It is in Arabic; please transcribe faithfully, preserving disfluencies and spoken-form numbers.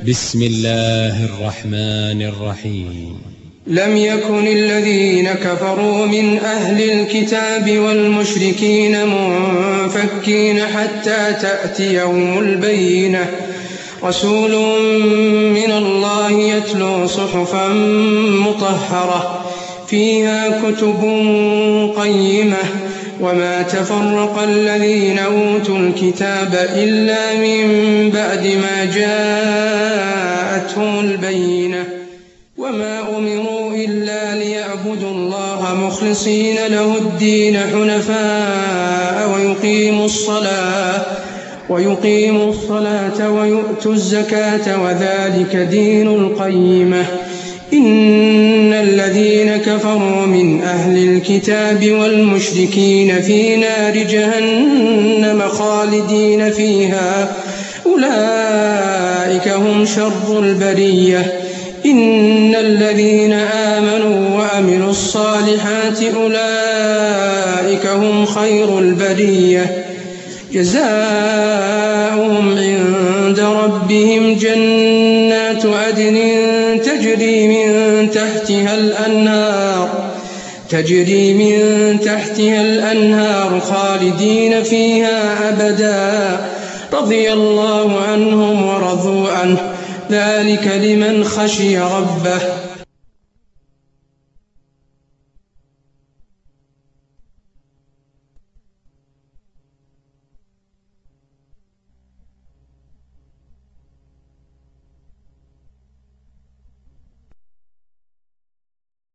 بسم الله الرحمن الرحيم. لم يكن الذين كفروا من أهل الكتاب والمشركين منفكين حتى تأتيهم البينة رسول من الله يتلو صحفا مطهرة فيها كتب قيمة وما تفرق الذين أوتوا الكتاب إلا من بعد ما جاءتهم البينة وما أمروا إلا ليعبدوا الله مخلصين له الدين حنفاء ويقيموا الصلاة ويقيموا الصلاة ويؤتوا الزكاة وذلك دين القيمة. إن الذين كفروا من أهل الكتاب والمشركين في نار جهنم خالدين فيها أولئك هم شر البرية. إن الذين آمنوا وعملوا الصالحات أولئك هم خير البرية جزاؤهم عند ربهم جنات عدن تجري من تحتها الأنهار تجري من تحتها الأنهار خالدين فيها أبدا رضي الله عنهم ورضوا عنه ذلك لمن خشي ربه.